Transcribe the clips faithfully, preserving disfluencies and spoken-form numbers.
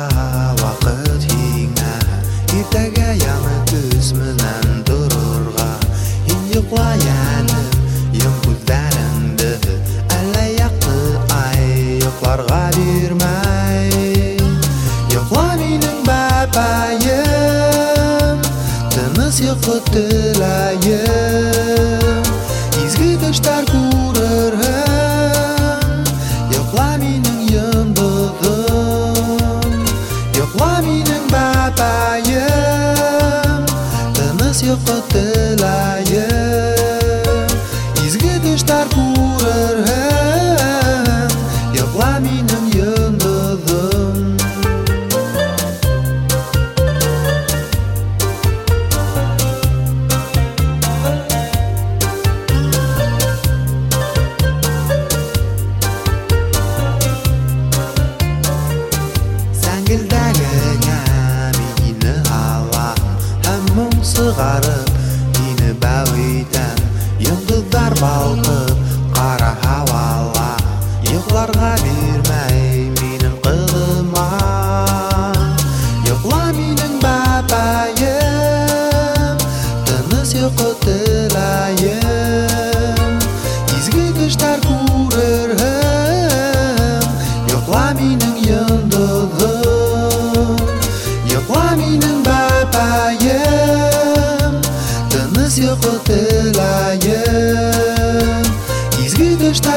вакыт еңа иртәгә яңа көз менән торырга ин йокла яным йом күзләреңде әллә якты ай йокларга бирмәй йокла минем бабаем тыныс йокы теләем изге төшләр күрерһең йокла минем йондыҙым йокла минем бабаем тыныс йокы теләем изге төшләр күрерһең йокла минем йондыҙым Сәңгелдәгеңә мине алам һәм моң сығарып мине бәүитәм йондыҙҙар балҡып ҡара һауала йоҡларға бирмәй минең ҡыҙыма йоҡла минең бабаем тыныс йоҡо теләем изге төштәр күрерһең йоҡла минең йондоҙом йоҡла минең бабаем тыныс йоҡо теләем изге төштәр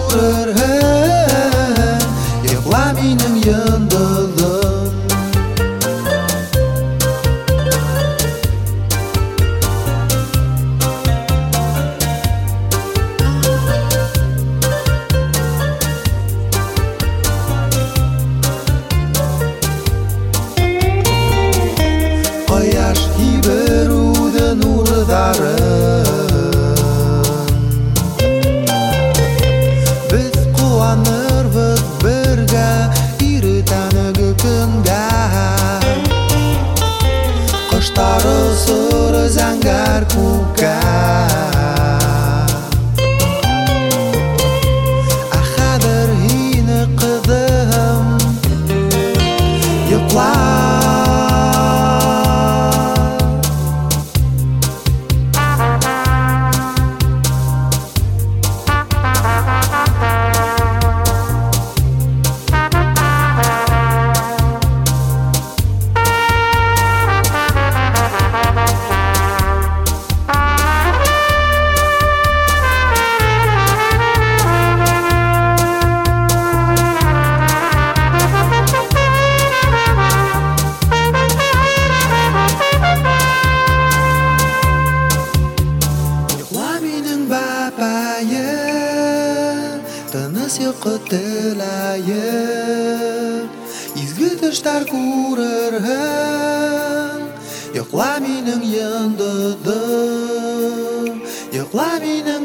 күрерһең йоҡла минең йондоҙом Ҡояш ебереүҙе нурҙарын беҙ ҡыуанырбыҙ бергә иртәнге көнгә ҡоштар осор зәңгәр күккә Ә хәҙер һине ҡыҙым йоҡла Тыныс йоҡо теләем изге төштәр күрерһең йоҡла минең йондоҙом йоҡла минең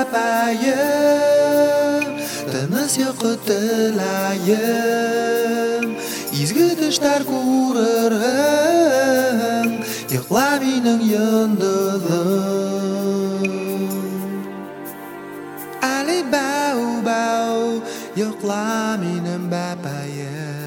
бабаем тыныс йоҡо теләем изге төштәр күрерһең йоҡла минең йондоҙом Али бау бау йоҡла минем бабаем